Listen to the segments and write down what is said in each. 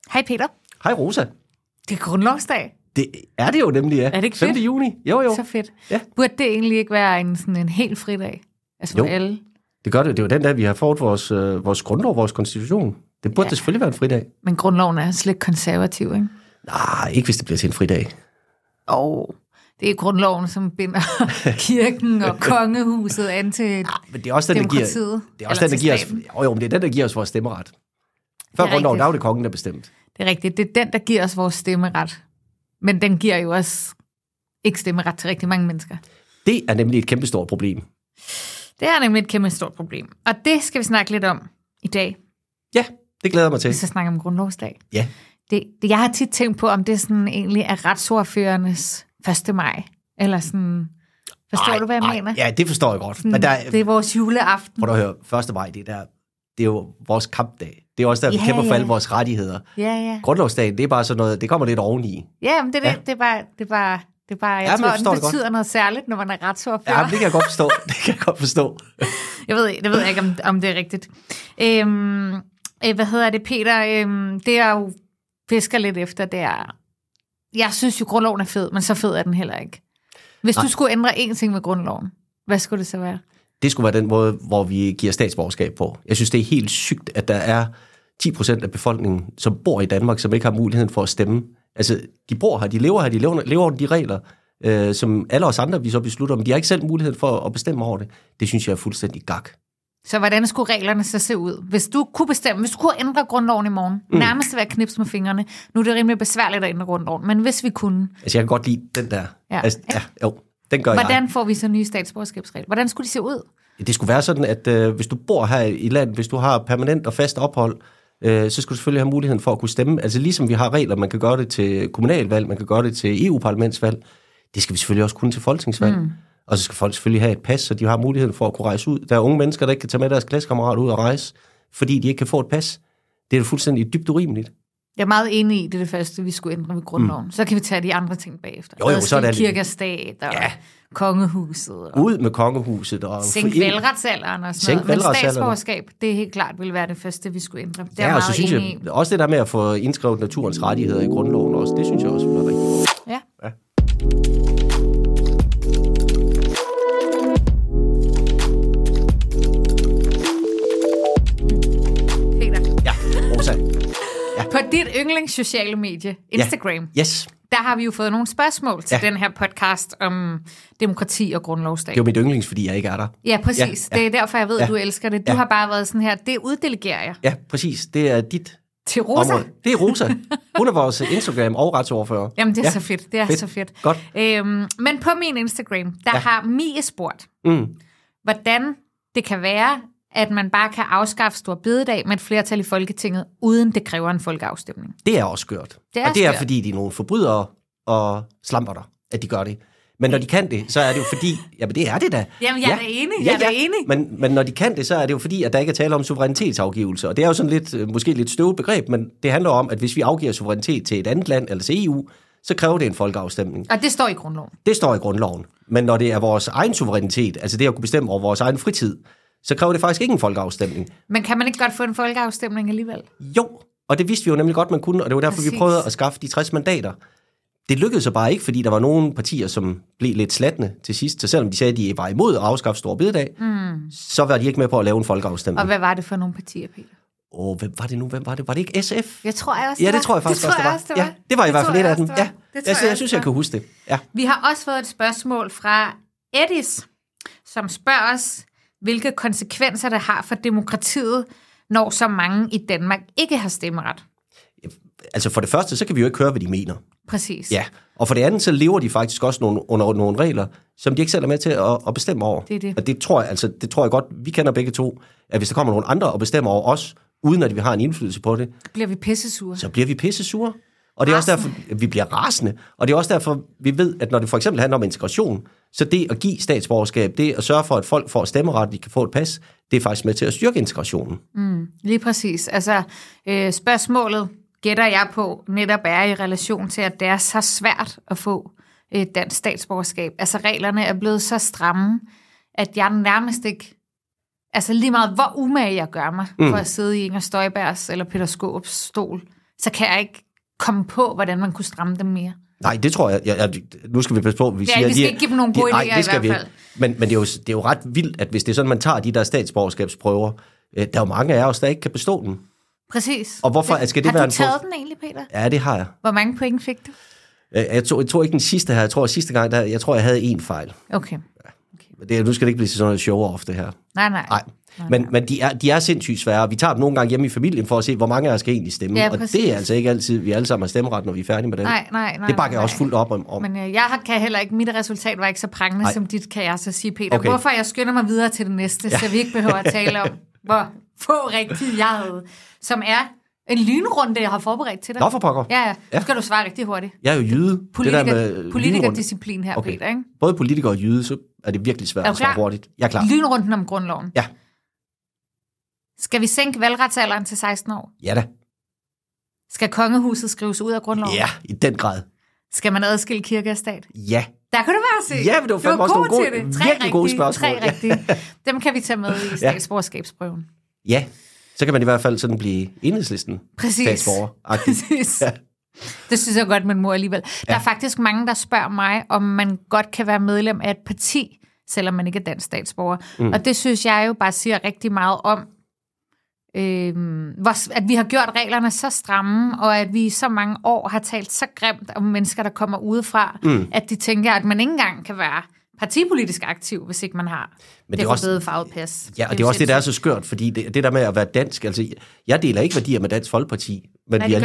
Hej Peter. Hej Rosa. Det er grundlovsdag. Det er det jo nemlig, ja. Er det ikke 5. fedt? juni. Jo. Så fedt. Ja. Burde det egentlig ikke være en helt fridag? Altså for alle? Det gør det. Det er jo den dag, vi har fået vores grundlov, vores konstitution. Det burde det selvfølgelig være en fridag. Men grundloven er slet konservativ, ikke? Nej, ikke hvis det bliver til en fridag. Det er grundloven, som binder kirken og kongehuset an til men det er også den, demokratiet. Det er også den, der giver os, men det er den, der giver os vores stemmeret. Før grundloven, der var det kongen, der bestemt. Det er rigtigt. Det er den, der giver os vores stemmeret. Men den giver jo også ikke stemmeret til rigtig mange mennesker. Det er nemlig et kæmpestort problem. Det er nemlig et kæmpestort problem. Og det skal vi snakke lidt om i dag. Ja, det glæder jeg mig til. Vi skal snakke om grundlovsdag. Ja. Jeg har tit tænkt på, om det sådan egentlig er retsordførernes 1. maj. Eller sådan... Forstår du, hvad jeg mener? Ja, det forstår jeg godt. Sådan, men det er vores juleaften. Prøv at høre, 1. maj, det er jo vores kampdag. Det er også der, vi kæmper for alle vores rettigheder. Ja. Grundlovsdagen, det er bare sådan noget, det kommer lidt oveni. Ja, men det er bare, jeg tror, det betyder noget særligt, når man er retsordfører. Ja, det kan jeg godt forstå. Jeg ved ikke, om det er rigtigt. Hvad hedder det, Peter? Det jeg jo fisker lidt efter, det er... Jeg synes jo, grundloven er fed, men så fed er den heller ikke. Hvis du skulle ændre én ting med grundloven, hvad skulle det så være? Det skulle være den måde, hvor vi giver statsborgerskab på. Jeg synes, det er helt sygt, at der er 10% af befolkningen, som bor i Danmark, som ikke har muligheden for at stemme. Altså, de bor her, de lever her, de lever under de regler, som alle os andre, vi så beslutter, men de har ikke selv muligheden for at bestemme over det. Det synes jeg er fuldstændig gak. Så hvordan skulle reglerne så se ud? Hvis du kunne ændre grundloven i morgen, nærmest ved at knipse med fingrene. Nu er det rimelig besværligt at ændre grundloven, men hvis vi kunne... Altså, jeg kan godt lide den der. Ja. Altså, den gør Hvordan får vi så nye statsborgerskabsregler? Hvordan skulle de se ud? Det skulle være sådan, at hvis du bor her i landet, hvis du har permanent og fast ophold, så skal du selvfølgelig have muligheden for at kunne stemme. Altså ligesom vi har regler, man kan gøre det til kommunalvalg, man kan gøre det til EU-parlamentsvalg. Det skal vi selvfølgelig også kunne til folketingsvalg. Og så skal folk selvfølgelig have et pas, så de har muligheden for at kunne rejse ud. Der er unge mennesker, der ikke kan tage med deres klassekammerater ud og rejse, fordi de ikke kan få et pas. Det er fuldstændig dybt urimeligt. Jeg er meget enig i, det første, vi skulle ændre ved grundloven. Så kan vi tage de andre ting bagefter. Jo, så er det kirke og stat og kongehuset. Og ud med kongehuset. Og sænk valgretsalderen og sådan noget. Men statsborgerskab, det helt klart ville være det første, vi skulle ændre. Det er og så synes jeg, også det der med at få indskrevet naturens rettigheder i grundloven også, det synes jeg også var rigtig godt. Ja. På dit yndlingssociale medie, Instagram, der har vi jo fået nogle spørgsmål til den her podcast om demokrati og grundlovsdag. Det er jo mit yndlings, fordi jeg ikke er der. Ja, præcis. Det er derfor, jeg ved, at du elsker det. Du har bare været sådan her, det uddelegerer jeg. Ja, præcis. Det er dit til Rosa. område. Det er Rosa. Hun er vores Instagram og retsordfører. Jamen, det er så fedt. Det er så fedt. Godt. Men på min Instagram, der har Mie spurgt, hvordan det kan være, at man bare kan afskaffe Store Bededag med et flertal i Folketinget, uden det kræver en folkeafstemning. Det er også skørt. Det er fordi, de er nogle forbrydere og slamper der, at de gør det. Men når de kan det, så er det jo fordi... Jamen, det er det da. Jamen, jeg er enig. Men når de kan det, så er det jo fordi, at der ikke er tale om suverænitetsafgivelse. Og det er jo sådan lidt, måske lidt støvet begreb, men det handler om, at hvis vi afgiver suverænitet til et andet land, eller til EU, så kræver det en folkeafstemning. Og det står i grundloven? Det står i grundloven. Men når det er vores egen suverænitet, altså det at kunne bestemme over vores egen fritid, så kræver det faktisk ikke en folkeafstemning. Men kan man ikke godt få en folkeafstemning alligevel? Jo, og det vidste vi jo nemlig godt, man kunne, og det var derfor, vi prøvede at skaffe de 60 mandater. Det lykkedes så bare ikke, fordi der var nogle partier, som blev lidt slatne til sidst. Så selvom de sagde, at de var imod at afskaffe Store Bededag, så var de ikke med på at lave en folkeafstemning. Og hvad var det for nogle partier, Peter? Hvem var det nu? Var det ikke SF? Jeg tror også, det tror jeg faktisk også, det var. Ja, det var i hvert fald et af dem. Ja, jeg synes, jeg kan huske det. Ja. Vi har også fået et spørgsmål fra Edis, som spørger os, hvilke konsekvenser det har for demokratiet, når så mange i Danmark ikke har stemmeret. Altså for det første, så kan vi jo ikke høre, hvad de mener. Præcis. Ja, og for det andet, så lever de faktisk også under nogle regler, som de ikke selv er med til at bestemme over. Det er det. Og det tror jeg godt, vi kender begge to, at hvis der kommer nogle andre og bestemmer over os, uden at vi har en indflydelse på det, bliver vi pissesure. Så bliver vi pissesure. Og det er også derfor, at vi bliver rasende. Og det er også derfor, vi ved, at når det for eksempel handler om integration, så det at give statsborgerskab, det at sørge for, at folk får stemmeret, de kan få et pas, det er faktisk med til at styrke integrationen. Lige præcis. Altså, spørgsmålet gætter jeg på, netop er i relation til, at det er så svært at få et dansk statsborgerskab. Altså, reglerne er blevet så stramme, at jeg nærmest ikke... Altså, lige meget hvor umage jeg gør mig for at sidde i Inger Støjbergs eller Peter Skaarups stol, så kan jeg ikke komme på, hvordan man kunne stramme dem mere. Nej, det tror jeg. Nu skal vi passe på, vi siger... Vi skal ikke give dem nogle gode idéer i hvert fald. Men det er jo ret vildt, at hvis det er sådan, man tager de der statsborgerskabsprøver, der er jo mange af os, der ikke kan bestå den. Præcis. Og hvorfor skal det være en... Har du taget den egentlig, Peter? Ja, det har jeg. Hvor mange point fik du? Jeg tror ikke den sidste her. Jeg tror sidste gang, jeg havde 1 fejl. Okay. Nu skal det ikke blive sådan noget show-off, det her. Nej. Men de er sindssygt svære. Vi tager dem nogle gange hjemme i familien for at se, hvor mange af os skal egentlig stemme. Ja, og det er altså ikke altid, vi alle sammen har stemmeret, når vi er færdige med det. Nej. Det bakker jeg også fuldt op om. Men jeg kan heller ikke, mit resultat var ikke så prangende som dit, kan jeg så sige, Peter. Okay. Hvorfor jeg skynder mig videre til det næste, så vi ikke behøver at tale om, hvor få rigtigt jeg havde, som er en lynrunde, jeg har forberedt til dig. Nå, for pokker. Ja. Nu skal du svare rigtig hurtigt. Jeg er jo jyde. Politikerdisciplin her, okay. Peter, ikke? Både politiker og jyde, så er det virkelig svært at svare hurtigt. Jeg er klar. Lynrunden om grundloven. Ja. Skal vi sænke valgretsalderen til 16 år? Ja da. Skal kongehuset skrives ud af grundloven? Ja, i den grad. Skal man adskille kirke og stat? Ja. Der kan du bare se. Ja, men det var fandme også nogle virkelig gode spørgsmål. 3 rigtige. Dem kan vi tage med i statsborgerskabsprøven. Ja, så kan man i hvert fald sådan blive Enhedslisten statsborger. Præcis. Ja. Det synes jeg godt, min mor alligevel. Der er faktisk mange, der spørger mig, om man godt kan være medlem af et parti, selvom man ikke er dansk statsborger. Og det synes jeg jo bare siger rigtig meget om, at vi har gjort reglerne så stramme, og at vi i så mange år har talt så grimt om mennesker, der kommer udefra, at de tænker, at man ikke engang kan være partipolitisk aktiv, hvis ikke man har det røde farvet pas. Ja, og det er også det, der er så skørt, fordi det der med at være dansk, altså jeg deler ikke værdier med Dansk Folkeparti, men vi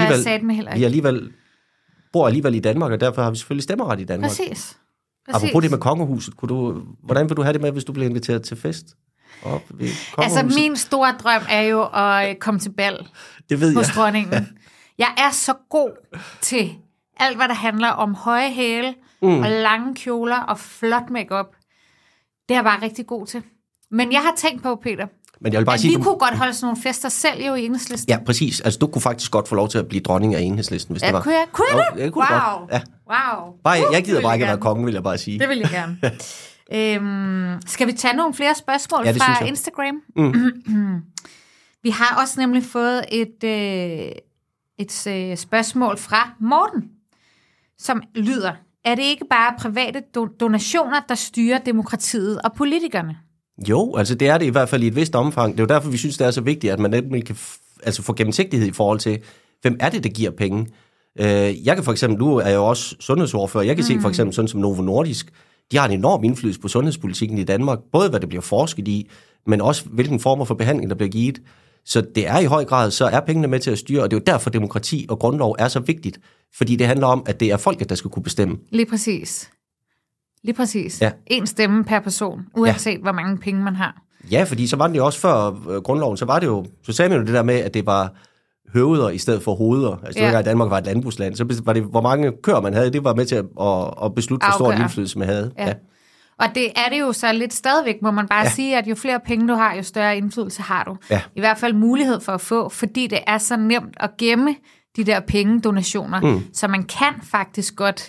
bor alligevel i Danmark, og derfor har vi selvfølgelig stemmeret i Danmark. Præcis. Apropos det med kongehuset, hvordan vil du have det med, hvis du bliver inviteret til fest? Altså, min store drøm er jo at komme til bal hos dronningen. Jeg er så god til alt, hvad der handler om høje hæle og lange kjoler og flot makeup. Det er jeg bare rigtig god til. Men jeg har tænkt på, Peter, men jeg vil bare sige, vi kunne godt holde sådan nogle fester selv jo i Enhedslisten. Ja, præcis. Altså, du kunne faktisk godt få lov til at blive dronning af Enhedslisten, hvis det var. Kunne jeg det? Wow. Ja. Wow. Jeg gider bare ikke at være kongen, vil jeg bare sige. Det vil jeg gerne. Skal vi tage nogle flere spørgsmål fra Instagram? Vi har også nemlig fået et spørgsmål fra Morten, som lyder: er det ikke bare private donationer, der styrer demokratiet og politikerne? Jo, altså det er det i hvert fald i et vist omfang. Det er jo derfor, vi synes, det er så vigtigt, at man nemlig kan få gennemsigtighed i forhold til, hvem er det, der giver penge. Jeg kan for eksempel, nu er jeg jo også sundhedsordfører, jeg kan se for eksempel sådan som Novo Nordisk, de har en enorm indflydelse på sundhedspolitikken i Danmark, både hvad der bliver forsket i, men også hvilken former for behandling, der bliver givet. Så det er i høj grad, så er pengene med til at styre, og det er jo derfor, demokrati og grundlov er så vigtigt, fordi det handler om, at det er folket, der skal kunne bestemme. Lige præcis. Ja. En stemme per person, uanset hvor mange penge man har. Ja, fordi så var det jo også før grundloven, så sagde man jo det der med, at det var høveder i stedet for hoveder. Altså det var, at Danmark var et landbrugsland, så var det, hvor mange køer man havde, det var med til at beslutte, hvor stor en indflydelse man havde. Ja. Og det er det jo så lidt stadigvæk, må man bare sige, at jo flere penge du har, jo større indflydelse har du. Ja. I hvert fald mulighed for at få, fordi det er så nemt at gemme de der pengedonationer, så man kan faktisk godt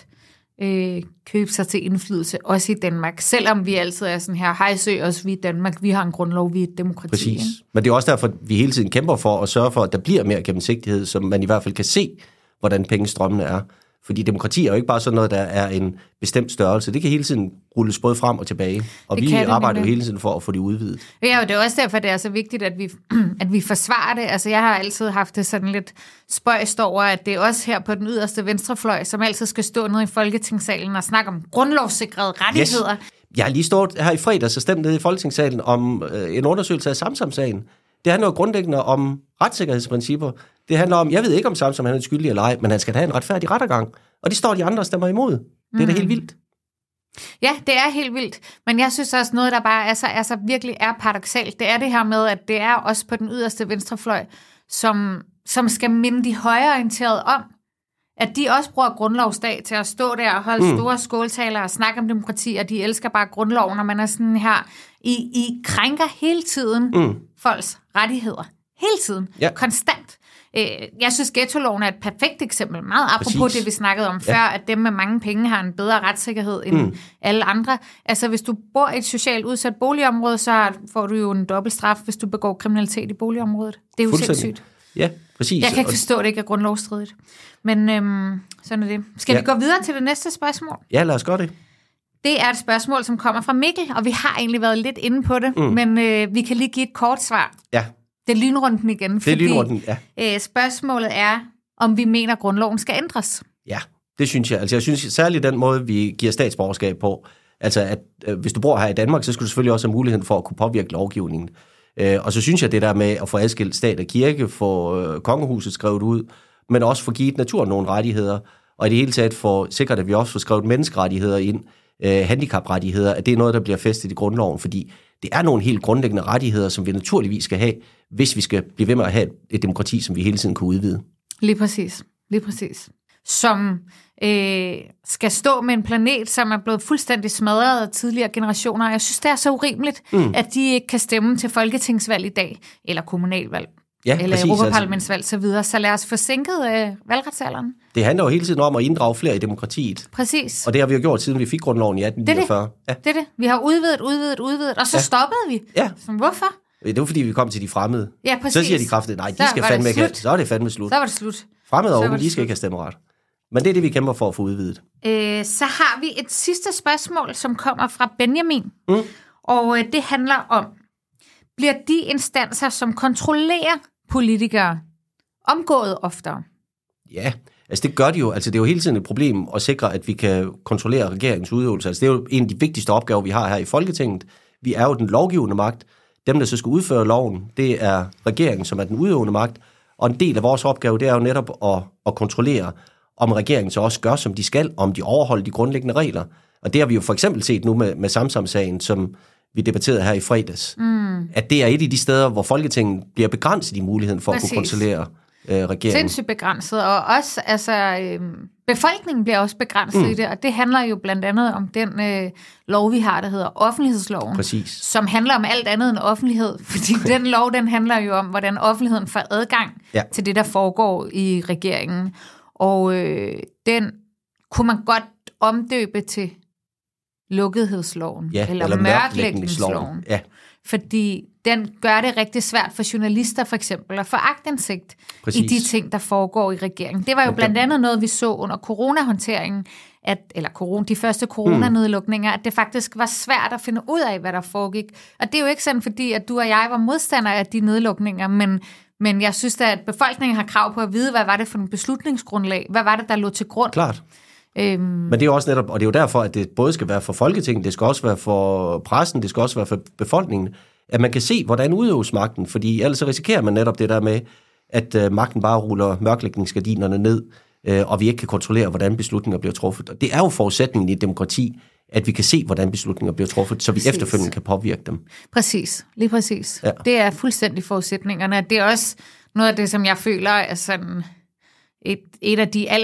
købe sig til indflydelse, også i Danmark. Selvom vi altid er sådan her, hejsø os, vi i Danmark, vi har en grundlov, vi er et demokrati. Præcis. Men det er også derfor, vi hele tiden kæmper for at sørge for, at der bliver mere gennemsigtighed, så man i hvert fald kan se, hvordan pengestrømmene er. Fordi demokrati er jo ikke bare sådan noget, der er en bestemt størrelse. Det kan hele tiden rulles både frem og tilbage. Og vi arbejder jo hele tiden for at få det udvidet. Ja, og det er også derfor, det er så vigtigt, at vi forsvarer det. Altså, jeg har altid haft det sådan lidt spøjst over, at det er også her på den yderste venstrefløj, som altid skal stå nede i Folketingssalen og snakke om grundlovssikrede rettigheder. Yes. Jeg har lige stået her i fredags og stemt nede i Folketingssalen om en undersøgelse af Samsam-sagen. Det handler jo grundlæggende om retssikkerhedsprincipper. Det handler om, jeg ved ikke om Samsam han er skyldig eller ej, men han skal have en retfærdig rettergang. Og det står de andre og stemmer imod. Det er da helt vildt. Ja, det er helt vildt. Men jeg synes også noget, der bare altså virkelig er paradoksalt. Det er det her med, at det er også på den yderste venstrefløj, som skal minde de højreorienterede om, at de også bruger grundlovsdag til at stå der og holde store skåltaler og snakke om demokrati, og de elsker bare grundloven, og man er sådan her, I krænker hele tiden folks rettigheder. Hele tiden. Ja. Konstant. Jeg synes, ghettoloven er et perfekt eksempel. Meget apropos det, vi snakkede om før, at dem med mange penge har en bedre retssikkerhed end alle andre. Altså, hvis du bor i et socialt udsat boligområde, så får du jo en dobbelt straf, hvis du begår kriminalitet i boligområdet. Det er jo sindssygt. Ja, præcis. Jeg kan ikke forstå, at det ikke er grundlovsstridigt. Men sådan er det. Skal vi gå videre til det næste spørgsmål? Ja, lad os gøre det. Det er et spørgsmål, som kommer fra Mikkel, og vi har egentlig været lidt inde på det, men vi kan lige give et kort svar. Ja. Det er lynrunden igen. Det er lynrunden, ja. Spørgsmålet er, om vi mener, at grundloven skal ændres. Ja, det synes jeg. Altså jeg synes særligt den måde, vi giver statsborgerskab på, altså at hvis du bor her i Danmark, så skal du selvfølgelig også have muligheden for at kunne påvirke lovgivningen. Og så synes jeg det der med at få adskilt stat og kirke, få kongehuset skrevet ud, men også få givet naturen nogle rettigheder, og i det hele taget få sikret, at vi også får skrevet menneskerettigheder ind, handicaprettigheder, at det er noget, der bliver fæstet i grundloven, fordi det er nogle helt grundlæggende rettigheder, som vi naturligvis skal have, hvis vi skal blive ved med at have et demokrati, som vi hele tiden kan udvide. Lige præcis. Som skal stå med en planet, som er blevet fuldstændig smadret af tidligere generationer. Jeg synes, det er så urimeligt, at de ikke kan stemme til folketingsvalg i dag, eller kommunalvalg, eller europaparlamentsvalg så videre. Så lad os få sænket valgretsalderen. Det handler jo hele tiden om at inddrage flere i demokratiet. Præcis. Og det har vi jo gjort, siden vi fik grundloven i 1849. Det er det. Vi har udvidet, og så stoppede vi. Ja. Så hvorfor? Det var fordi, vi kom til de fremmede. Ja, præcis. Så siger de kraftigt, nej, de skal fandme ikke have. Så er det fandme slut. Så var det slut. Fremmede og unge, de skal ikke have stemmeret. Men det er det, vi kæmper for at få udvidet. Så har vi et sidste spørgsmål, som kommer fra Benjamin. Og det handler om, bliver de instanser, som kontrollerer politikere, omgået oftere? Ja, altså det gør de jo. Altså det er jo hele tiden et problem at sikre, at vi kan kontrollere regeringens udøvelse. Altså det er jo en af de vigtigste opgaver, vi har her i Folketinget. Vi er jo den lovgivende magt. Dem, der så skal udføre loven, det er regeringen, som er den udøvende magt. Og en del af vores opgave, det er jo netop at kontrollere, om regeringen så også gør, som de skal, om de overholder de grundlæggende regler. Og det har vi jo for eksempel set nu med Samsam-sagen, som vi debatterede her i fredags. At det er et af de steder, hvor Folketinget bliver begrænset i muligheden for at kunne kontrollere regeringen. Sindssygt begrænset, og også, befolkningen bliver også begrænset i det, og det handler jo blandt andet om den lov, vi har, der hedder offentlighedsloven. Præcis. Som handler om alt andet end offentlighed, fordi den lov, den handler jo om, hvordan offentligheden får adgang til det, der foregår i regeringen. Og den kunne man godt omdøbe til lukkethedsloven, eller mørklægningsloven. Ja. Fordi den gør det rigtig svært for journalister for eksempel at få aktindsigt i de ting, der foregår i regeringen. Det var jo blandt andet noget, vi så under coronahåndteringen, de første coronanedlukninger, at det faktisk var svært at finde ud af, hvad der foregik. Og det er jo ikke sådan, fordi at du og jeg var modstandere af de nedlukninger, men jeg synes da, at befolkningen har krav på at vide, hvad var det for en beslutningsgrundlag? Hvad var det, der lå til grund? Klart. Men det er jo også netop, og det er jo derfor, at det både skal være for Folketinget, det skal også være for pressen, det skal også være for befolkningen, at man kan se, hvordan udøves magten, fordi ellers så risikerer man netop det der med, at magten bare ruller mørklægningsgardinerne ned, og vi ikke kan kontrollere, hvordan beslutninger bliver truffet. Og det er jo forudsætningen i et demokrati, at vi kan se, hvordan beslutninger bliver truffet, så vi efterfølgende kan påvirke dem. Præcis, lige præcis. Ja. Det er fuldstændig forudsætningerne. Det er også noget af det, som jeg føler er sådan en af de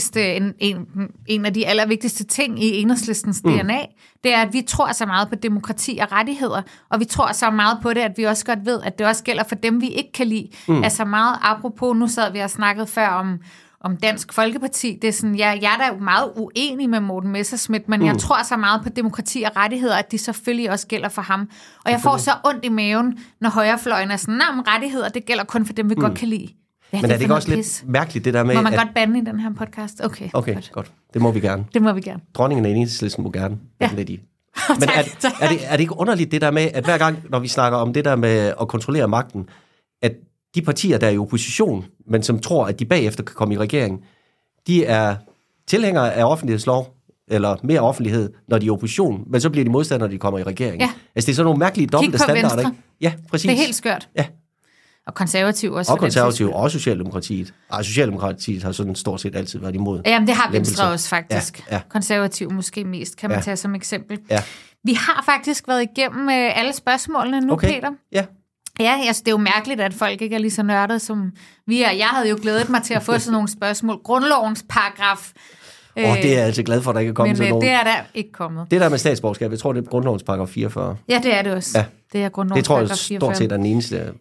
allervigtigste ting i Enhedslistens DNA, det er, at vi tror så meget på demokrati og rettigheder, og vi tror så meget på det, at vi også godt ved, at det også gælder for dem, vi ikke kan lide. Altså meget apropos, nu sad vi og snakket før om Dansk Folkeparti. Det er sådan, jeg er da meget uenig med Morten Messerschmidt, men jeg tror så meget på demokrati og rettigheder, at de selvfølgelig også gælder for ham. Og jeg får så ondt i maven, når højrefløjen er sådan, men rettigheder, det gælder kun for dem, vi godt kan lide. Men er det ikke også lidt mærkeligt, det der med... Må man godt bande i den her podcast? Okay, godt. Det må vi gerne. Det må vi gerne. Dronningen af Enhedslisten må gerne. Ja. Lidt i. Men er det ikke underligt, det der med, at hver gang, når vi snakker om det der med at kontrollere magten, at de partier, der er i opposition, men som tror, at de bagefter kan komme i regering, de er tilhængere af offentlighedslov, eller mere offentlighed, når de er i opposition, men så bliver de modstandere, når de kommer i regering. Ja. Altså det er sådan nogle mærkelige dobbelte standarder, ikke? Ja, præcis. Det er helt skørt. Ja. Og konservativ også. Og konservativ, og Socialdemokratiet. Og Socialdemokratiet har sådan stort set altid været imod. Jamen, det har Venstre også faktisk. Ja. Konservativ måske mest, kan man tage som eksempel. Ja. Vi har faktisk været igennem alle spørgsmålene nu, Peter. Ja. Ja, altså, det er jo mærkeligt, at folk ikke er lige så nørdet, som vi er. Jeg havde jo glædet mig til at få sådan nogle spørgsmål. Grundlovens paragraf. Det er jeg altså glad for, at der ikke er kommet til nogen. Men det er der ikke kommet. Det der med statsborgerskab, jeg tror, det er grundlovens paragraf 44. Ja, det er det også. Ja. Det er grundlovens paragraf 44. Det tror jeg stort set er den eneste.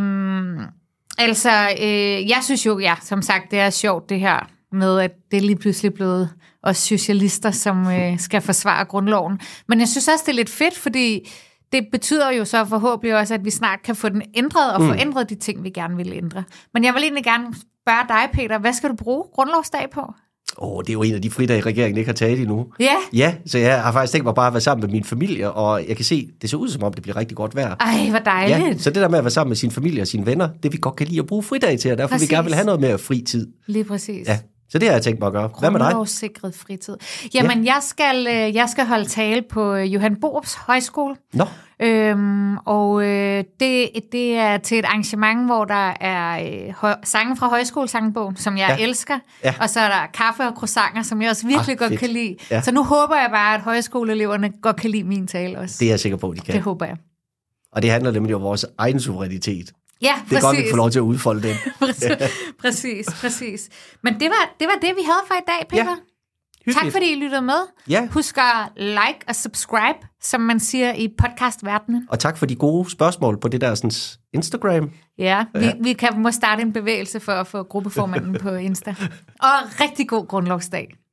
Jeg synes jo, som sagt, det er sjovt det her med, at det er lige pludselig blevet os socialister, som skal forsvare grundloven. Men jeg synes også, det er lidt fedt, fordi det betyder jo så forhåbentlig også, at vi snart kan få den ændret og få ændret de ting, vi gerne vil ændre. Men jeg vil egentlig gerne spørge dig, Peter, hvad skal du bruge grundlovsdag på? Det er jo en af de fridage, regeringen ikke har taget endnu. Ja? Ja, så jeg har faktisk tænkt mig bare at være sammen med min familie, og jeg kan se, det ser ud som om, det bliver rigtig godt vejr. Ej, hvor dejligt. Ja, så det der med at være sammen med sin familie og sine venner, det vi godt kan lide at bruge fridage til, og derfor vi gerne vil have noget mere fritid. Lige præcis. Ja, så det har jeg tænkt mig at gøre. Hvad med dig? Grundlovssikret fritid. Jamen, jeg skal holde tale på Johan Borups Højskole. Nå. Det er til et arrangement, hvor der er sange fra højskolesangbogen, som jeg elsker. Ja. Og så er der kaffe og croissanter, som jeg også virkelig godt kan lide. Ja. Så nu håber jeg bare, at højskoleeleverne godt kan lide min tale også. Det er jeg sikker på, de kan. Det håber jeg. Og det handler nemlig om vores egen suverænitet. Ja, det er godt, at vi får lov til at udfolde den. præcis. Men det var det, vi havde for i dag, Peter. Ja. Tak fordi I lyttede med. Ja. Husk at like og subscribe, som man siger i podcastverdenen. Og tak for de gode spørgsmål på det der sådan, Instagram. Ja, vi må starte en bevægelse for at få gruppeformanden på Insta. Og rigtig god grundlovsdag.